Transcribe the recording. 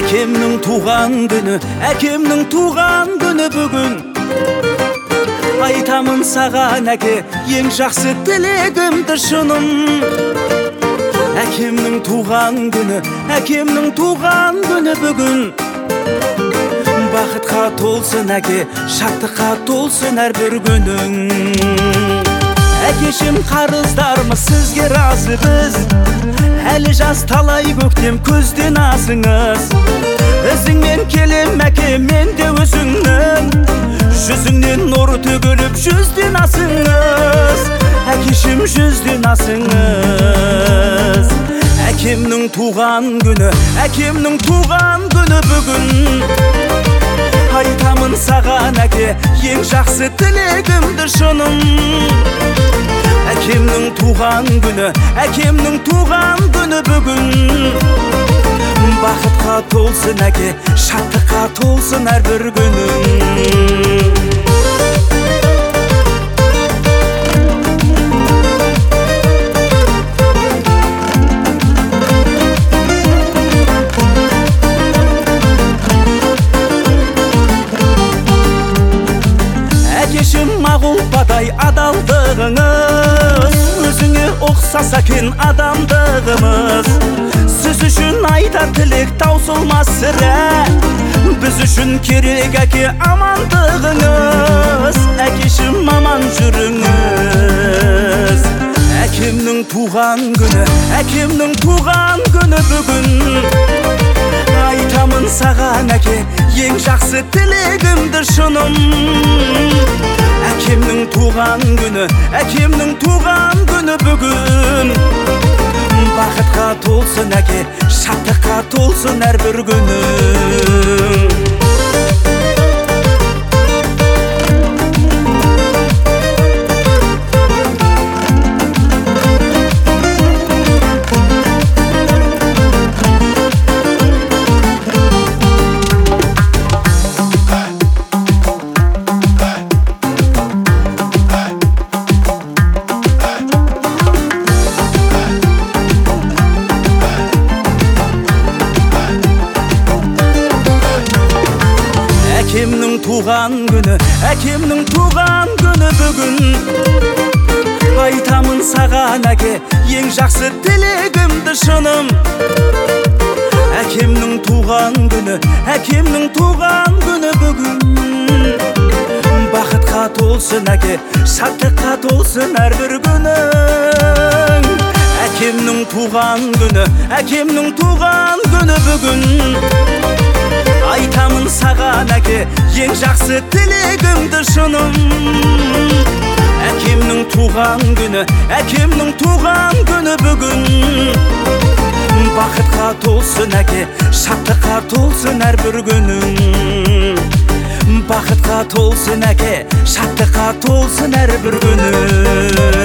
Әкемнің туған күні бүгін. Айтамын саған әке, ең жақсы тілегімді шыным. Әкемнің туған күні бүгін. Бақытқа толсын әке, шаттыққа толсын әрбір күнің. Әкешім қарыздармыз сізге разы біз, әлі жас талай көктем көзден асыңыз. Ізіңмен келем әке, мен де өзіңнің, жүзіңнен нұр төгіліп жүзден асыңыз. Әкешім жүзден асыңыз. Әкемнің туған күні бүгін. Айтамын саған әке, ең жақсы тілегімді шыным. Әкемнің туған күні бүгін. Бақытқа толсын әке, шаттыққа толсын әрбір күнің. Әкешім мағұлпадай адалдығыңыз, өзіңе ұқсас екен адамдығымыз. Сіз үшін айтар тілек таусылмас сірә, біз үшін керек әке амандығыңыз. Әкешім аман жүріңіз. Әкемнің туған күні бүгін. Айтамын саған әке, ең жақсы тілегімді шыным. Әкемнің туған күні бүгін. Бақытқа толсын әке, шаттыққа толсын әрбір күнің. Әкемнің туған күні бүгін. Айтамын саған әке, ең жақсы тілегімді шыным. Әкемнің туған күні бүгін. Бақытқа толсын әке, шаттыққа толсын әрбір күнің. Әкемнің туған күні бүгін. Айтамын саған әке, ең жақсы тілегімді шыным. Әкемнің туған күні бүгін. Бақытқа толсын әке, шаттыққа толсын әрбір күнің. Бақытқа толсын әке, шаттыққа толсын әрбір күнің.